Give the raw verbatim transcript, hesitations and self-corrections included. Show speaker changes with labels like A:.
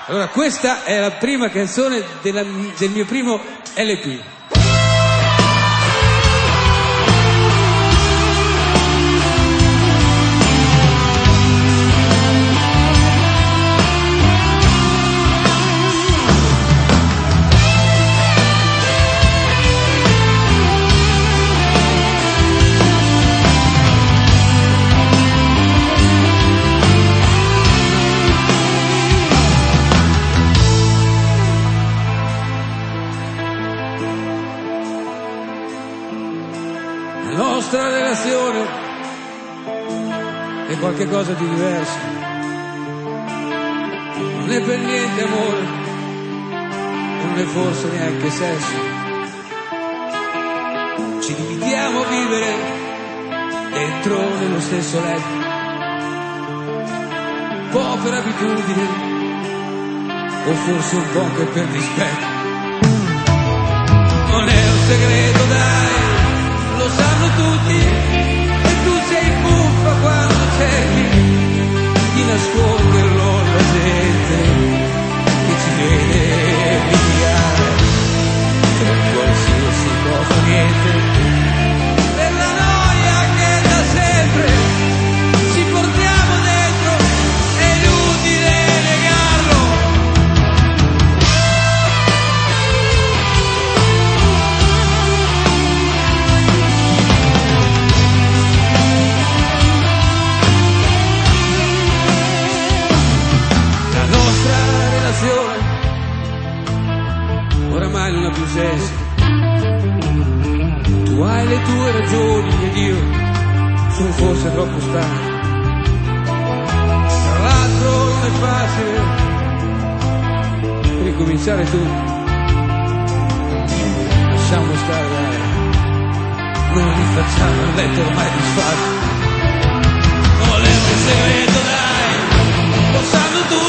A: Allora, questa è la prima canzone della, del mio primo L P. La nostra relazione è qualcosa di diverso, non è per niente amore, non è forse neanche sesso. Ci limitiamo a vivere dentro nello stesso letto, un po' per abitudine o forse un po' anche per dispetto. Non è un segreto, dai, lo sanno tutti, e tu sei buffa quando cerchi di nasconderlo alla gente che ci vede litigare per qualsiasi cosa, niente, per la noia che da sempre ci portiamo dentro, è inutile negarlo. Oramai non ha più senso, tu hai le tue ragioni ed io sono forse troppo stanco. Tra l'altro non è facile ricominciare tutto, lasciamo stare, dai, non li facciamo il letto ormai disfatto. Non è un segreto, dai, lo sanno tutti.